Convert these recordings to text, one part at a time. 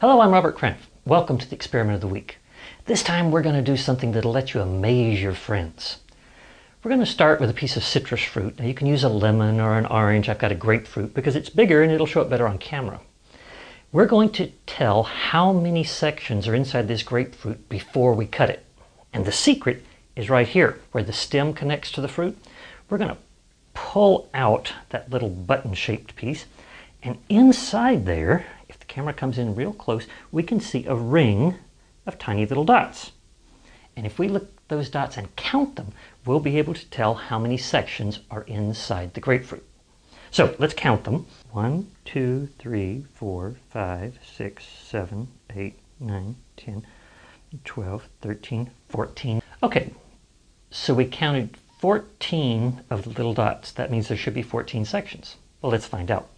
Hello, I'm Robert Kraniff. Welcome to the Experiment of the Week. This time we're going to do something that'll let you amaze your friends. We're going to start with a piece of citrus fruit. Now you can use a lemon or an orange. I've got a grapefruit because it's bigger and it'll show up better on camera. We're going to tell how many sections are inside this grapefruit before we cut it. And the secret is right here, where the stem connects to the fruit. We're going to pull out that little button-shaped piece, and inside there, if the camera comes in real close, we can see a ring of tiny little dots. And if we look at those dots and count them, we'll be able to tell how many sections are inside the grapefruit. So let's count them. 1, 2, 3, 4, 5, 6, 7, 8, 9, 10, 12, 13, 14. Okay, so we counted 14 of the little dots. That means there should be 14 sections. Well, let's find out.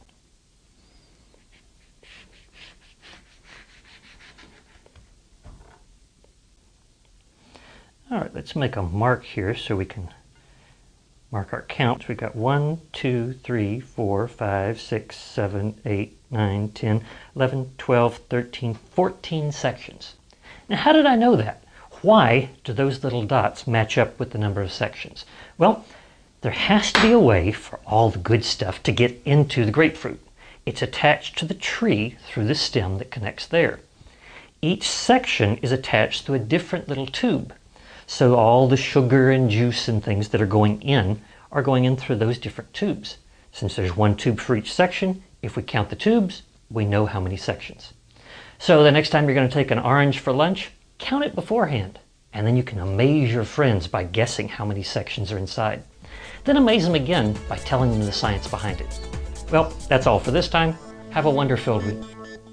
All right, let's make a mark here so we can mark our count. We've got 1, 2, 3, 4, 5, 6, 7, 8, 9, 10, 11, 12, 13, 14 sections. Now, how did I know that? Why do those little dots match up with the number of sections? Well, there has to be a way for all the good stuff to get into the grapefruit. It's attached to the tree through the stem that connects there. Each section is attached to a different little tube. So all the sugar and juice and things that are going in through those different tubes. Since there's one tube for each section, if we count the tubes, we know how many sections. So the next time you're going to take an orange for lunch, count it beforehand. And then you can amaze your friends by guessing how many sections are inside. Then amaze them again by telling them the science behind it. Well, that's all for this time. Have a wonder-filled week.